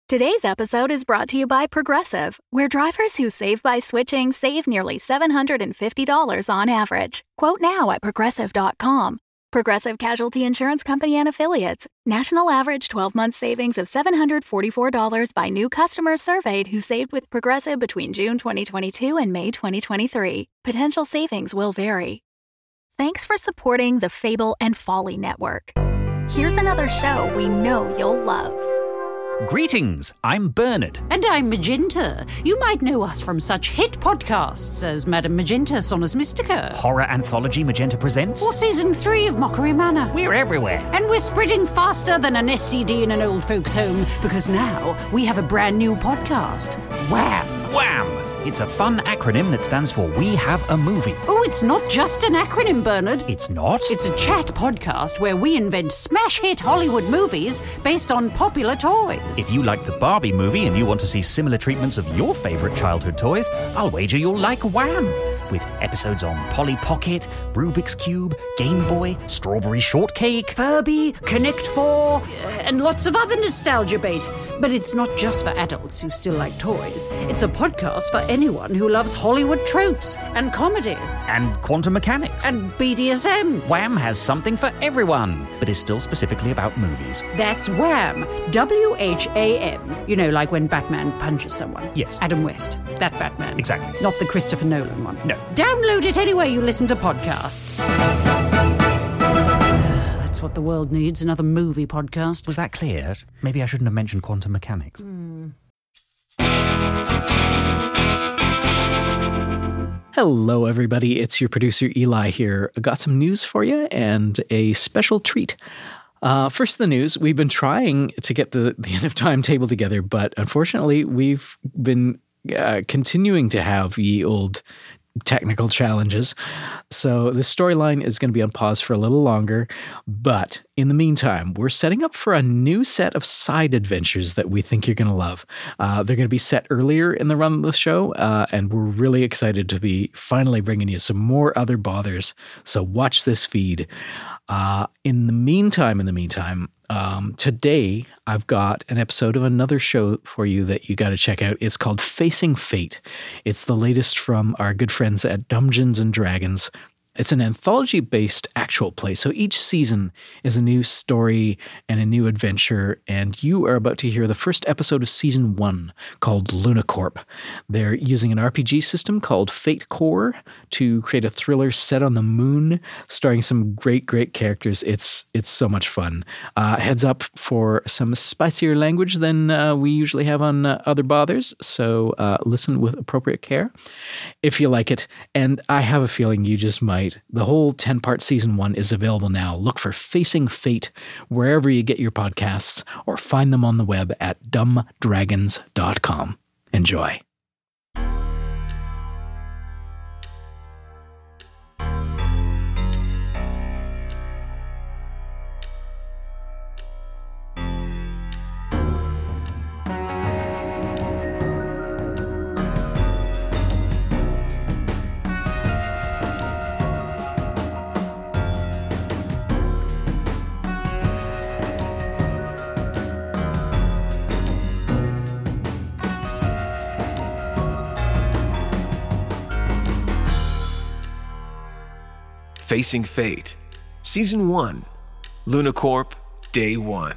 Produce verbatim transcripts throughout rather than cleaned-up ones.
Today's episode is brought to you by Progressive, where drivers who save by switching save nearly seven hundred fifty dollars on average. Quote now at progressive dot com. Progressive Casualty Insurance Company and Affiliates. National average twelve-month savings of seven hundred forty-four dollars by new customers surveyed who saved with Progressive between June twenty twenty-two and May twenty twenty-three. Potential savings will vary. Thanks for supporting the Fable and Folly Network. Here's another show we know you'll love. Greetings, I'm Bernard. And I'm Magenta. You might know us from such hit podcasts as Madame Magenta Sonus Mystica. Horror anthology Magenta Presents. Or Season three of Mockery Manor. We're everywhere. And we're spreading faster than an S T D in an old folks' home, because now we have a brand new podcast. Wham! Wham! It's a fun acronym that stands for We Have a Movie. Oh, it's not just an acronym, Bernard. It's not? It's a chat podcast where we invent smash hit Hollywood movies based on popular toys. If you like the Barbie movie and you want to see similar treatments of your favourite childhood toys, I'll wager you'll like Wham! With episodes on Polly Pocket, Rubik's Cube, Game Boy, Strawberry Shortcake, Furby, Connect Four, and lots of other nostalgia bait. But it's not just for adults who still like toys. It's a podcast for anyone who loves Hollywood tropes and comedy. And quantum mechanics. And B D S M. Wham has something for everyone, but is still specifically about movies. That's Wham. W H A M. You know, like when Batman punches someone. Yes. Adam West. That Batman. Exactly. Not the Christopher Nolan one. No. Download it anywhere you listen to podcasts. That's what the world needs, another movie podcast. Was that clear? Maybe I shouldn't have mentioned quantum mechanics. Mm. Hello, everybody. It's your producer, Eli, here. I got some news for you and a special treat. Uh, first, the news. We've been trying to get the, the end of time table together, but unfortunately, we've been uh, continuing to have ye old technical challenges. So the storyline is going to be on pause for a little longer. But in the meantime, we're setting up for a new set of side adventures that we think you're going to love. Uh, they're going to be set earlier in the run of the show, uh, and we're really excited to be finally bringing you some more other bothers. So watch this feed. Uh, in the meantime, in the meantime, um, today I've got an episode of another show for you that you got to check out. It's called Facing Fate. It's the latest from our good friends at Dungeons and Dragons. It's an anthology-based actual play, so each season is a new story and a new adventure, and you are about to hear the first episode of season one called Lunacorp. They're using an R P G system called Fate Core to create a thriller set on the moon, starring some great, great characters. It's it's so much fun. Uh, heads up for some spicier language than uh, we usually have on uh, other bothers, so uh, listen with appropriate care if you like it, and I have a feeling you just might. The whole ten-part season one is available now. Look for Facing Fate wherever you get your podcasts or find them on the web at dumb dragons dot com. Enjoy. Facing Fate, Season one, Lunacorp, Day one.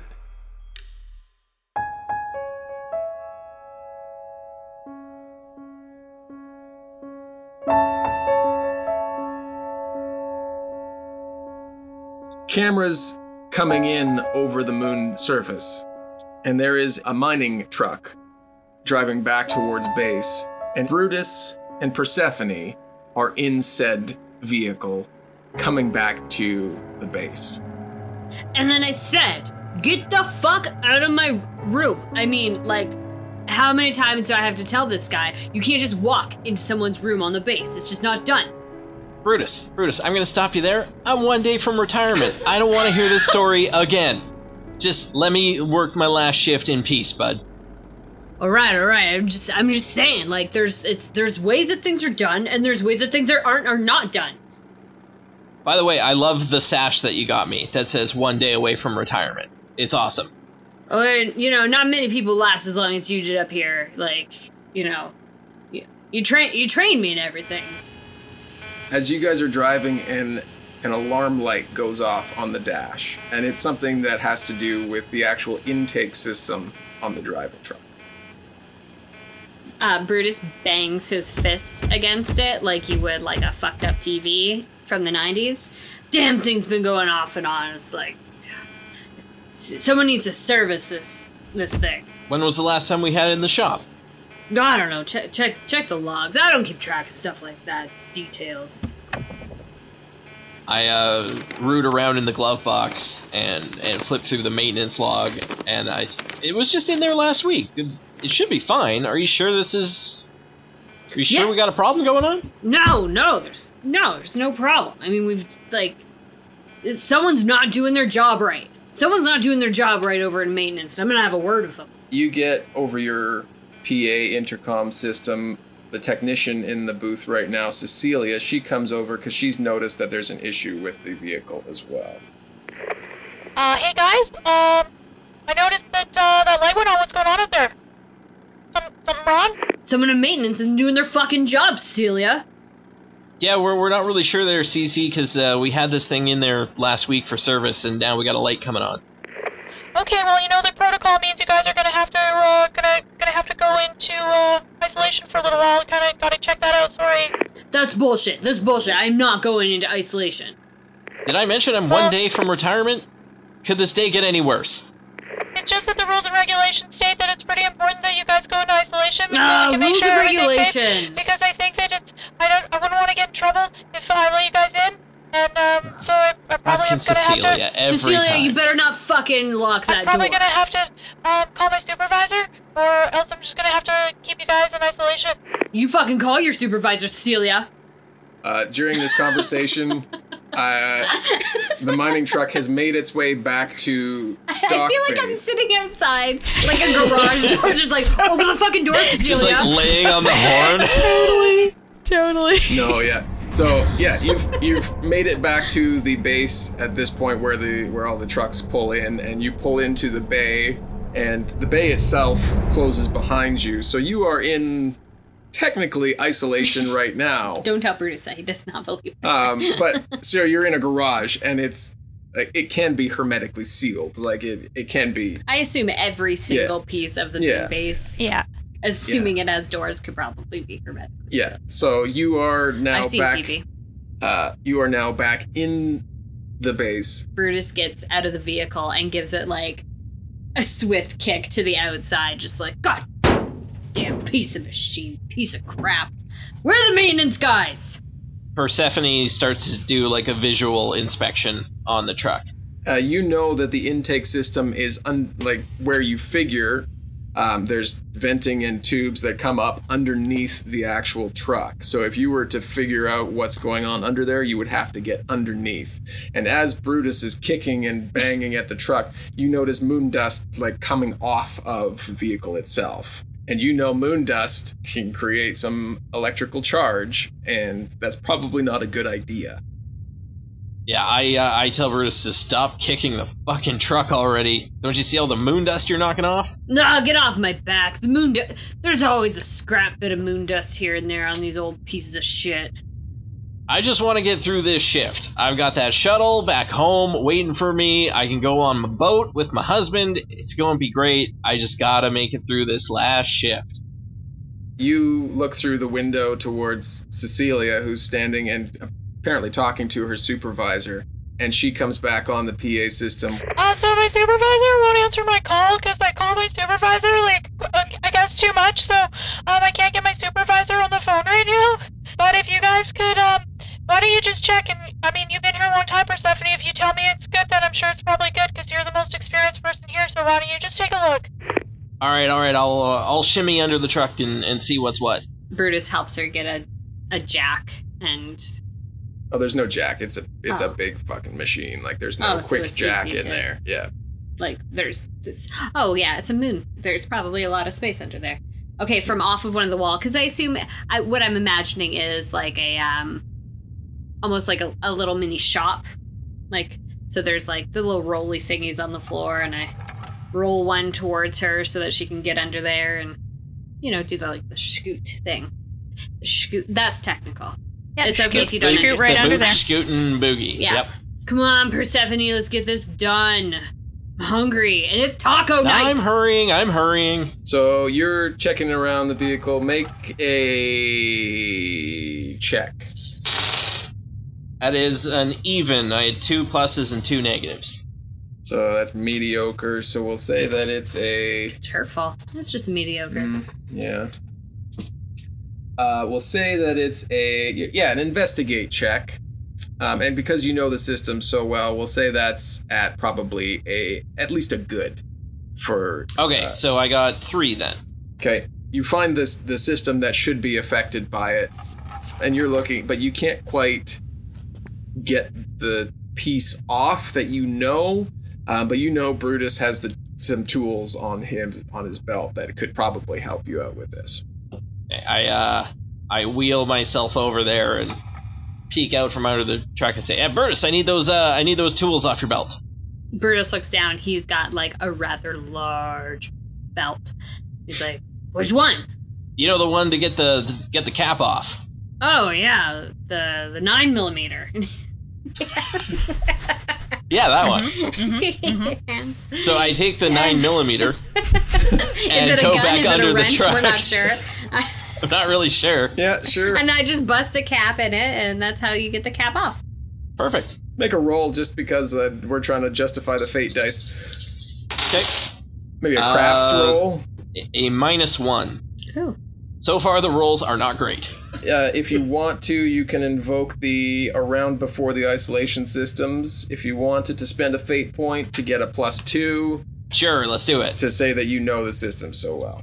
Cameras coming in over the moon surface, and there is a mining truck driving back towards base, and Brutus and Persephone are in said vehicle coming back to the base. And then I said, get the fuck out of my room. I mean, like, how many times do I have to tell this guy, you can't just walk into someone's room on the base. It's just not done. Brutus, Brutus, I'm gonna stop you there. I'm one day from retirement. I don't want to hear this story again. Just let me work my last shift in peace, bud. All right, all right. I'm just, I'm just saying, like, there's, it's, there's ways that things are done, and there's ways that things that aren't, are not done. By the way, I love the sash that you got me that says one day away from retirement. It's awesome. Or, you know, not many people last as long as you did up here. Like, you know, you, you, tra- you trained me and everything. As you guys are driving, and an alarm light goes off on the dash, and it's something that has to do with the actual intake system on the driving truck. Uh, Brutus bangs his fist against it like you would like a fucked up T V from the nineties. Damn thing's been going off and on. It's like, someone needs to service this this thing. When was the last time we had it in the shop? I don't know. Check check check the logs. I don't keep track of stuff like that. Details. I uh, root around in the glove box and, and flip through the maintenance log, and I it was just in there last week. It, it should be fine. Are you sure this is... Are you sure Yeah. we got a problem going on? No, no, there's no, there's no problem. I mean, we've like, someone's not doing their job right. Someone's not doing their job right over in maintenance. I'm gonna have a word with them. You get over your P A intercom system. The technician in the booth right now, Cecilia, she comes over because she's noticed that there's an issue with the vehicle as well. Uh, hey guys, um, I noticed that, uh, that light went on. What's going on up there? Some, something wrong? Someone in maintenance isn't doing their fucking job, Celia. Yeah, we're we're not really sure there, C C, because uh, we had this thing in there last week for service, and now we got a light coming on. Okay, well, you know, the protocol means you guys are gonna have to, uh, gonna, gonna have to go into, uh, isolation for a little while. Kinda gotta check that out, sorry. That's bullshit. That's bullshit. I'm not going into isolation. Did I mention I'm one day from retirement? Could this day get any worse? It's just that the rules and regulations state that it's pretty important that you guys go into isolation. because No, we can make rules sure of everything's safe, regulation. Because I think that it's, I don't, I wouldn't want to get in trouble if I let you guys in. And, um, so I, I probably Fucking am gonna Cecilia, have to... every Cecilia, time. you better not fucking lock I'm that probably door. gonna have to um, call my supervisor, or else I'm just gonna have to keep you guys in isolation. You fucking call your supervisor, Cecilia. Uh, during this conversation, uh, the mining truck has made its way back to dock I feel like I'm base. sitting outside, like a garage door, just like, open the fucking door, Cecilia. Just like laying on the horn. Totally. Totally. No, yeah. So yeah, you've you've made it back to the base at this point where the where all the trucks pull in, and you pull into the bay, and the bay itself closes behind you. So you are in technically isolation right now. Don't tell Brutus that he does not believe it. Um, but so you're in a garage, and it's like, it can be hermetically sealed. Like it it can be. I assume every single Yeah. piece of the Yeah. main base, Yeah. assuming it has doors, could probably be hermetic. Yeah. So you are now I've seen back. T V. Uh, you are now back in the base. Brutus gets out of the vehicle and gives it like a swift kick to the outside, just like, God damn piece of machine, piece of crap. Where are the maintenance guys? Persephone starts to do like a visual inspection on the truck. Uh, you know that the intake system is un- like where you figure um, there's venting and tubes that come up underneath the actual truck. So if you were to figure out what's going on under there, you would have to get underneath. And as Brutus is kicking and banging at the truck, you notice moon dust like coming off of the vehicle itself. And you know moon dust can create some electrical charge, and that's probably not a good idea. Yeah, I uh, I tell Brutus to stop kicking the fucking truck already. Don't you see all the moon dust you're knocking off? Nah, get off my back. The moon du- There's always a scrap bit of moon dust here and there on these old pieces of shit. I just want to get through this shift. I've got that shuttle back home waiting for me. I can go on my boat with my husband. It's going to be great. I just gotta make it through this last shift. You look through the window towards Cecilia, who's standing and apparently talking to her supervisor, and she comes back on the P A system. Uh, so my supervisor won't answer my call because I called my supervisor, like, uh, I guess too much, so, um, I can't get my supervisor on the phone right now. But if you guys could, um, why don't you just check, and, I mean, you've been here a long time, Persephone. If you tell me it's good, then I'm sure it's probably good because you're the most experienced person here, so why don't you just take a look? All right, all right. I'll uh, I'll shimmy under the truck and, and see what's what. Brutus helps her get a, a jack and... Oh, there's no jack. It's a it's Oh. a big fucking machine. Like there's no Oh, so quick it's jack easy in to- there. Yeah. Like, there's this. Oh, yeah, it's a moon. There's probably a lot of space under there. Okay, from off of one of the wall, because I assume I, what I'm imagining is like a um, almost like a, a little mini shop. Like, so there's like the little rolly thingies on the floor, and I roll one towards her so that she can get under there and, you know, do the like the scoot thing. The scoot. That's technical. Yeah, it's okay scoot- if you don't scoot understand. right under there. Scootin' boogie. Yeah. Yep. Come on, Persephone, let's get this done. I'm hungry, and it's taco night. I'm hurrying. I'm hurrying. So you're checking around the vehicle. Make a check. That is an even. I had two pluses and two negatives. So that's mediocre. So we'll say that it's a... It's her fault. It's just mediocre. Mm, yeah. Uh, we'll say that it's a... Yeah, an investigate check. Um, and because you know the system so well, we'll say that's at probably a... At least a good for... Okay, uh, so I got three then. Okay. You find this the system that should be affected by it. And you're looking... But you can't quite get the piece off that you know... Um, but you know Brutus has the, some tools on him, on his belt, that could probably help you out with this. I uh, I wheel myself over there and peek out from under the truck and say, "Hey, Brutus, I need those uh, I need those tools off your belt." Brutus looks down. He's got like a rather large belt. He's like, "Which one?" You know, the one to get the, the get the cap off. Oh yeah, the the nine millimeter. Yeah, that one. Mm-hmm. So I take the nine millimeter and Is it a go gun? back Is it under a the wrench? truck. We're not sure. I'm not really sure. Yeah, sure. And I just bust a cap in it, and that's how you get the cap off. Perfect. Make a roll just because uh, we're trying to justify the fate dice. Okay. Maybe a crafts Uh, roll. A, a minus one. Ooh. So far, the rolls are not great. Uh, if you want to, you can invoke the around before the isolation systems. If you wanted to spend a fate point to get a plus two. Sure, let's do it. To say that you know the system so well.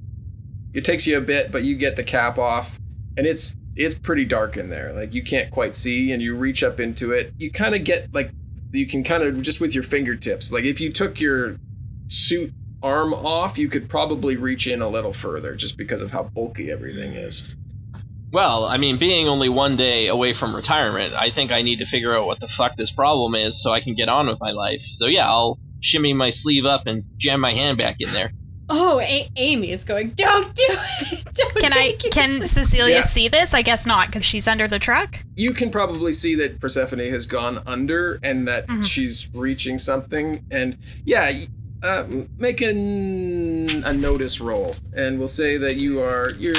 It takes you a bit, but you get the cap off, and it's it's pretty dark in there. Like, you can't quite see, and you reach up into it. You kind of get, like, you can kind of, just with your fingertips. Like, if you took your suit arm off, you could probably reach in a little further, just because of how bulky everything is. Well, I mean, being only one day away from retirement, I think I need to figure out what the fuck this problem is so I can get on with my life. So yeah, I'll shimmy my sleeve up and jam my hand back in there. Oh, A- Amy is going, don't do it! Don't Can I? take it." Can Cecilia Yeah. see this? I guess not, because she's under the truck. You can probably see that Persephone has gone under and that Mhm. she's reaching something. And yeah, uh, make an, a notice roll. And we'll say that you are, you're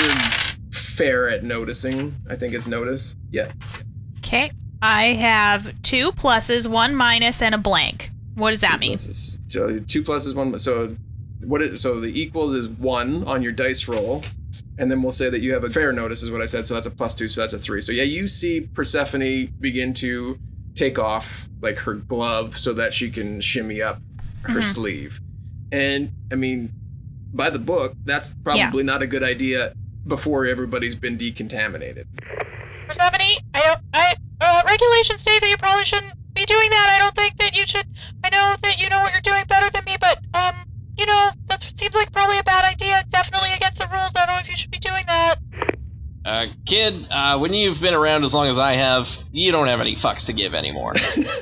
fair at noticing. I think it's notice. Yeah. Okay. I have two pluses, one minus, and a blank. What does that Two mean? pluses. So two pluses, one. So what? It, so the equals is one on your dice roll, and then we'll say that you have a fair notice, is what I said. So that's a plus two. So that's a three. So yeah, you see Persephone begin to take off like her glove so that she can shimmy up her Mhm. sleeve, and I mean, by the book, that's probably not a good idea before everybody's been decontaminated. Persephone, I don't. I uh, regulations say that you probably shouldn't be doing that. I don't think that you should. I know that you know what you're doing better than me, but um, you know that seems like probably a bad idea. Definitely against the rules. I don't know if you should be doing that. Uh, kid, uh, when you've been around as long as I have, you don't have any fucks to give anymore.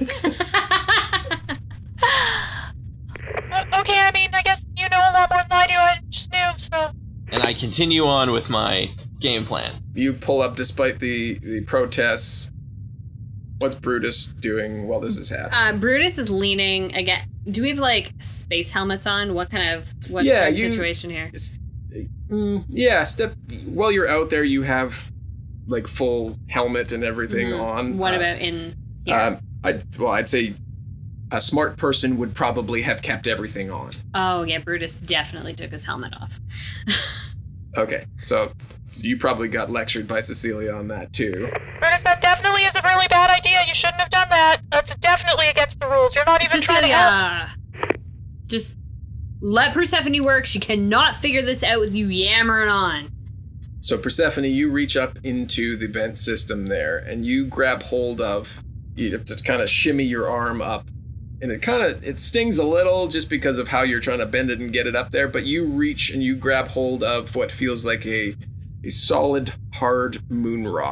Uh, okay, I mean, I guess you know a lot more than I do. I just knew, so. And I continue on with my game plan. You pull up despite the the protests. What's Brutus doing while this is happening? Uh, Brutus is leaning again. Do we have like space helmets on? What kind of what's Yeah, our you- situation here? S- mm, yeah, step while you're out there, you have like full helmet and everything Mhm. on. What Uh, about in here? Um, I'd, well, I'd say a smart person would probably have kept everything on. oh yeah, Brutus definitely took his helmet off. Okay, so, so you probably got lectured by Cecilia on that too. Brutus, that definitely is a really bad idea. You shouldn't have done that. That's definitely against the rules. You're not even trying to help. Cecilia, just let Persephone work. She cannot figure this out with you yammering on. So Persephone, you reach up into the vent system there, and you grab hold of. You have to kind of shimmy your arm up, and it kind of it stings a little just because of how you're trying to bend it and get it up there. But you reach and you grab hold of what feels like a a solid, hard moon rock,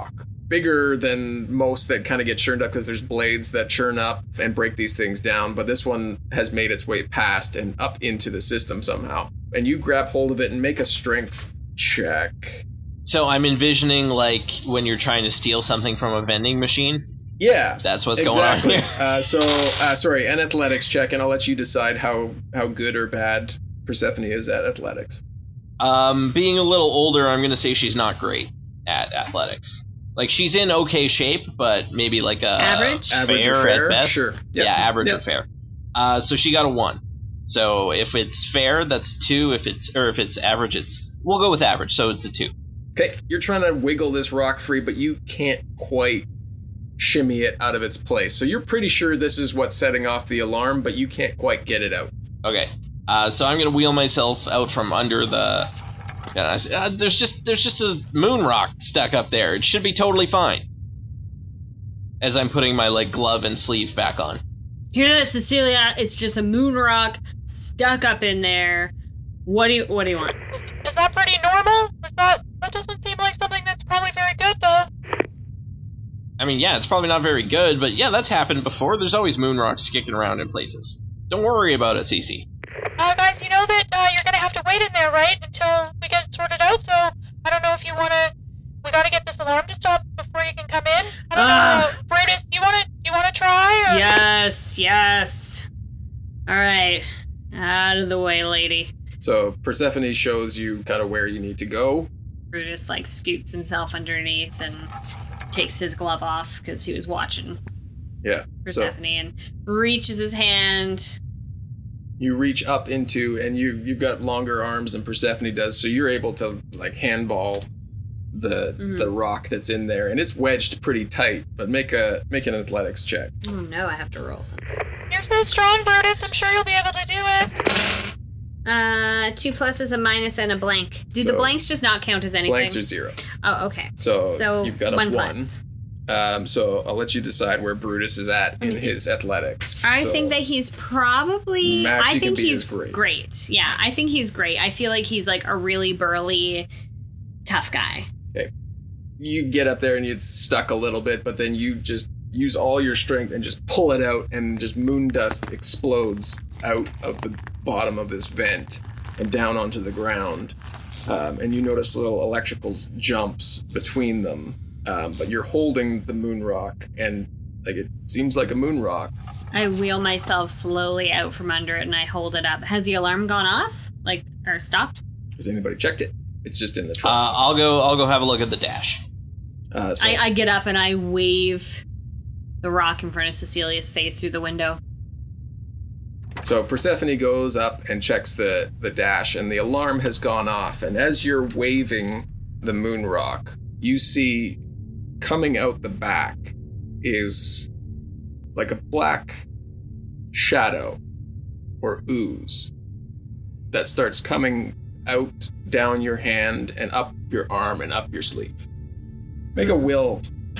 bigger than most that kind of get churned up because there's blades that churn up and break these things down. But this one has made its way past and up into the system somehow. And you grab hold of it and make a strength check. So I'm envisioning like when you're trying to steal something from a vending machine. Yeah, that's what's exactly. going on here. uh, so, uh, sorry, an athletics check, and I'll let you decide how how good or bad Persephone is at athletics. Um, being a little older, I'm gonna say she's not great at athletics. Like, she's in okay shape, but maybe like a average, fair, average or fair, at best. Sure. Yep. Yeah, average Yep. or fair. Uh, so she got a one. So if it's fair, that's two. If it's or if it's average, it's we'll go with average. So it's a two. Okay, you're trying to wiggle this rock free, but you can't quite shimmy it out of its place. So you're pretty sure this is what's setting off the alarm, but you can't quite get it out. Okay. Uh, so I'm gonna wheel myself out from under the. Yeah, I say, uh, there's just there's just a moon rock stuck up there. It should be totally fine. As I'm putting my like glove and sleeve back on. Hear that, Cecilia? It's just a moon rock stuck up in there. What do you What do you want? Is that pretty normal? Is that that doesn't seem like something that's probably very good, though. I mean, yeah, it's probably not very good, but yeah, that's happened before. There's always moon rocks kicking around in places. Don't worry about it, Cece. Uh, guys, you know that uh, you're gonna have to wait in there, right, until we get it sorted out. So I don't know if you wanna. We gotta get this alarm to stop before you can come in. I don't Ugh. know, Brutus. You wanna? You wanna try? Or? Yes, yes. All right, out of the way, lady. So Persephone shows you kind of where you need to go. Brutus like scoots himself underneath and takes his glove off because he was watching Yeah. Persephone So and reaches his hand. you reach up into, and you you've got longer arms than Persephone does, so you're able to like handball the Mhm. the rock that's in there, and it's wedged pretty tight. But make a make an athletics check. Oh no, I have to roll something. You're so strong, Brutus. I'm sure you'll be able to do it. Uh, two pluses, a minus, and a blank. Do the So- blanks just not count as anything? Blanks are zero. Oh, okay. So, So you've got a one one. plus. Um, so I'll let you decide where Brutus is at me in see. his athletics. I So think that he's probably. Max, I you can think beat he's is great. great. Yeah, I think he's great. I feel like he's like a really burly, tough guy. you get up there and it's stuck a little bit, but then you just use all your strength and just pull it out, and just moon dust explodes out of the bottom of this vent and down onto the ground. Um, and you notice little electrical jumps between them. Um, but you're holding the moon rock, and like it seems like a moon rock. I wheel myself slowly out from under it and I hold it up. Has the alarm gone off? Like, or stopped? Has anybody checked it? It's just in the truck. Uh, I'll go. I'll go have a look at the dash. Uh, so I, I get up and I wave the rock in front of Cecilia's face through the window. So Persephone goes up and checks the, the dash, and the alarm has gone off. And as you're waving the moon rock, you see coming out the back is like a black shadow or ooze that starts coming out down your hand and up your arm and up your sleeve. Make a will.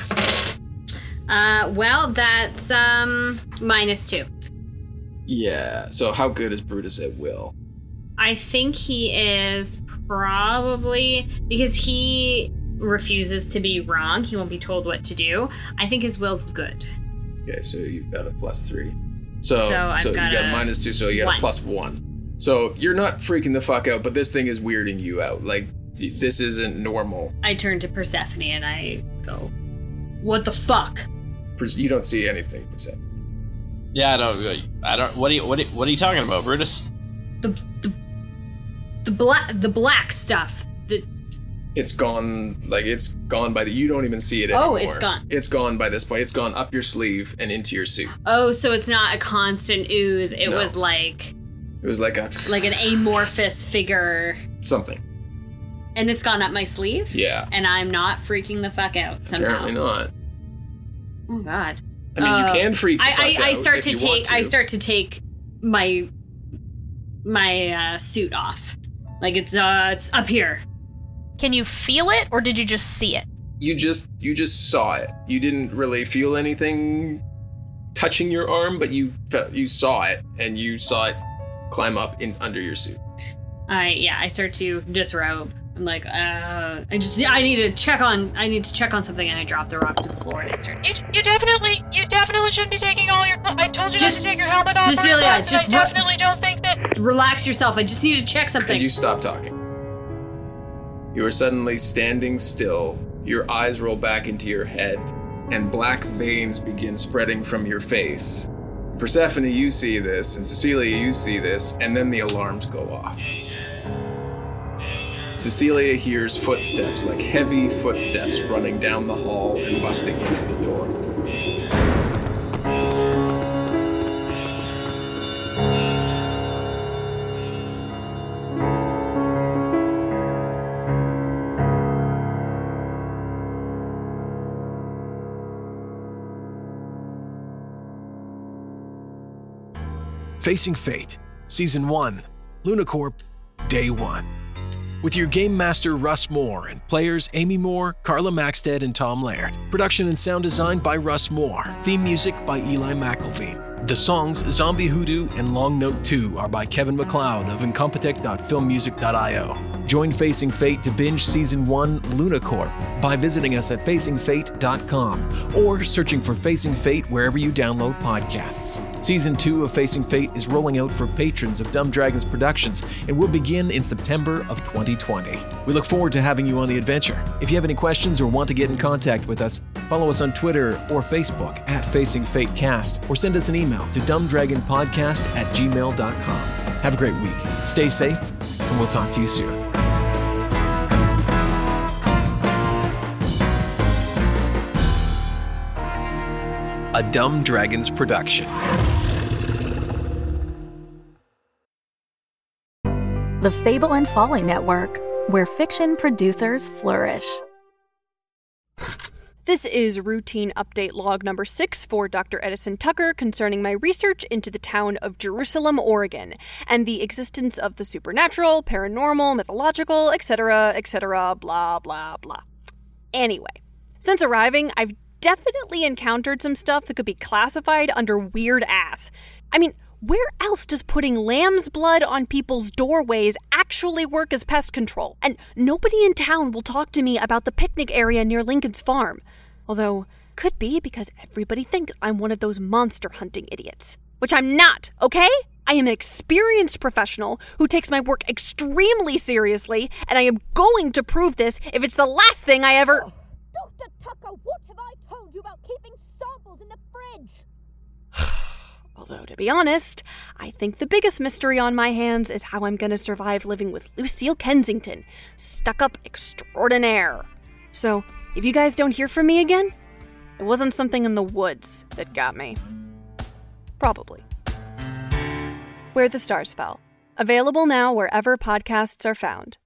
Uh, well, that's, um, minus two. Yeah, so how good is Brutus at will? I think he is probably, because he refuses to be wrong, he won't be told what to do. I think his will's good. Okay, so you've got a plus three. So, So I've so got you got a minus two, so you got one. a plus one. So you're not freaking the fuck out, but this thing is weirding you out. Like, th- this isn't normal. I turn to Persephone and I go, what the fuck? Pers- You don't see anything, Persephone. Yeah, I don't. I don't. What are you? What are, what are you talking about, Brutus? The, the, the black, the black stuff. The, It's gone, like, it's gone by the, you don't even see it anymore. Oh, it's gone. It's gone by this point. It's gone up your sleeve and into your suit. oh, so it's not a constant ooze. It No. was like, It was like a, like an amorphous figure. something. And it's gone up my sleeve? Yeah. And I'm not freaking the fuck out somehow. Apparently not. Oh, God. I mean, Uh, you can freak the I, fuck I, I out start if to you take want to. I start to take my my uh, suit off. Like it's uh it's up here. Can you feel it, or did you just see it? You just you just saw it. You didn't really feel anything touching your arm, but you felt, you saw it, and you saw it climb up in under your suit. I yeah, I start to disrobe I'm like, uh, I just, I need to check on, I need to check on something, and I drop the rock to the floor and it's her. You, you definitely, you definitely shouldn't be taking all your, I told you Just- not to take your helmet off. Cecilia, Mark, just I ru- definitely don't think that. Relax yourself. I just need to check something. And you stop talking. You are suddenly standing still. Your eyes roll back into your head, and black veins begin spreading from your face. Persephone, you see this, and Cecilia, you see this, and then the alarms go off. Cecilia hears footsteps, like heavy footsteps, running down the hall and busting into the door. Facing Fate, Season one, Lunacorp, Day one. With your game master Russ Moore and players Amy Moore, Carla Maxted, and Tom Laird. Production and sound design by Russ Moore. Theme music by Eli McElveen. The songs Zombie Hoodoo and Long Note two are by Kevin MacLeod of incompetech dot film music dot io. Join Facing Fate to binge Season one Lunacorp by visiting us at facing fate dot com or searching for Facing Fate wherever you download podcasts. Season two of Facing Fate is rolling out for patrons of Dumb Dragons Productions and will begin in September of twenty twenty. We look forward to having you on the adventure. If you have any questions or want to get in contact with us, follow us on Twitter or Facebook at Facing Fate Cast, or send us an email to dumbdragonpodcast at gmail dot com. Have a great week. Stay safe, and we'll talk to you soon. A Dumb Dragons production. The Fable and Folly Network, where fiction producers flourish. This is routine update log number six for Doctor Edison Tucker concerning my research into the town of Jerusalem, Oregon, and the existence of the supernatural, paranormal, mythological, et cetera, et cetera, blah, blah, blah. Anyway, since arriving, I've definitely encountered some stuff that could be classified under weird ass. I mean, where else does putting lamb's blood on people's doorways actually work as pest control? And nobody in town will talk to me about the picnic area near Lincoln's farm. Although, could be because everybody thinks I'm one of those monster hunting idiots. Which I'm not, okay? I am an experienced professional who takes my work extremely seriously, and I am going to prove this if it's the last thing I ever... Oh, Doctor Tucker, what have I told you about keeping samples in the fridge? Although, to be honest, I think the biggest mystery on my hands is how I'm gonna survive living with Lucille Kensington, stuck-up extraordinaire. So, if you guys don't hear from me again, it wasn't something in the woods that got me. Probably. Where the Stars Fell. Available now wherever podcasts are found.